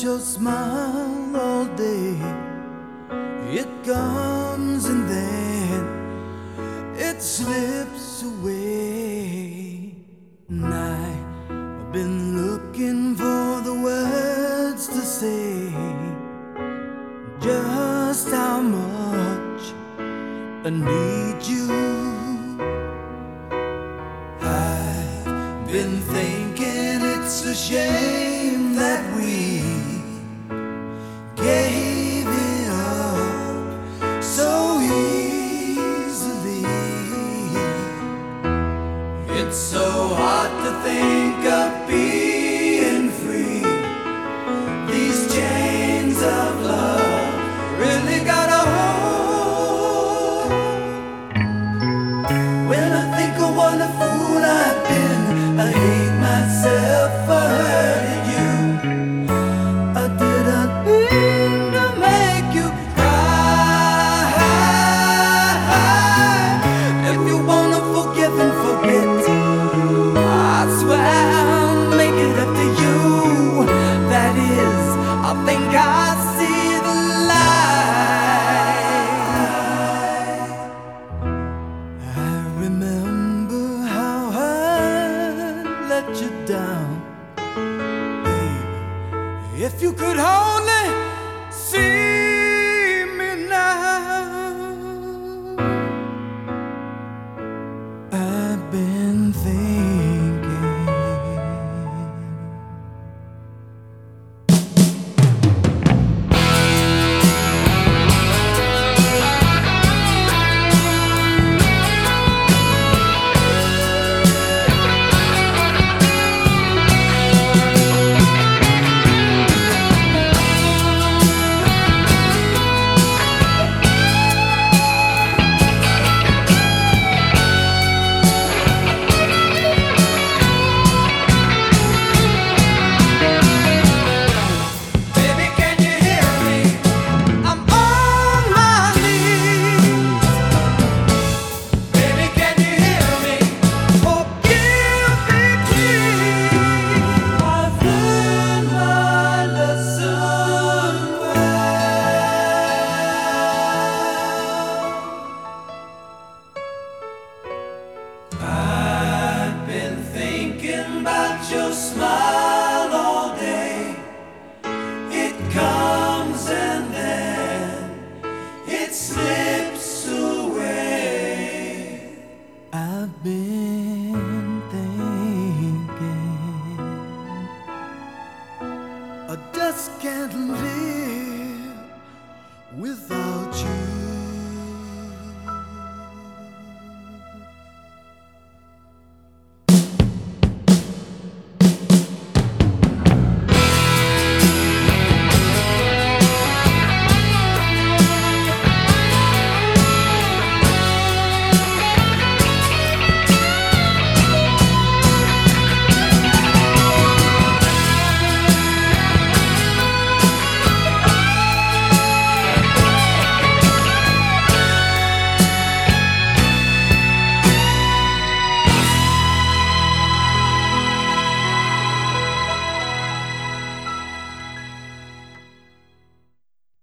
about your smile all day. It comes and then it slips away. And I've been looking for the words to say just how much I need you. I've been thinking it's a shame that we gave it up so easily. It's so hard to think of being free. These chains of love really got a hold. When I think of what a fool I've been, I hate myself for hurting you. I didn't mean to make you cry. If you wanna forgive and forget, I swear I'll make it up to you. That is, I think I see the light. I remember how I let you down, baby. If you could only see me now. I've been thinking. I've been thinking about your smile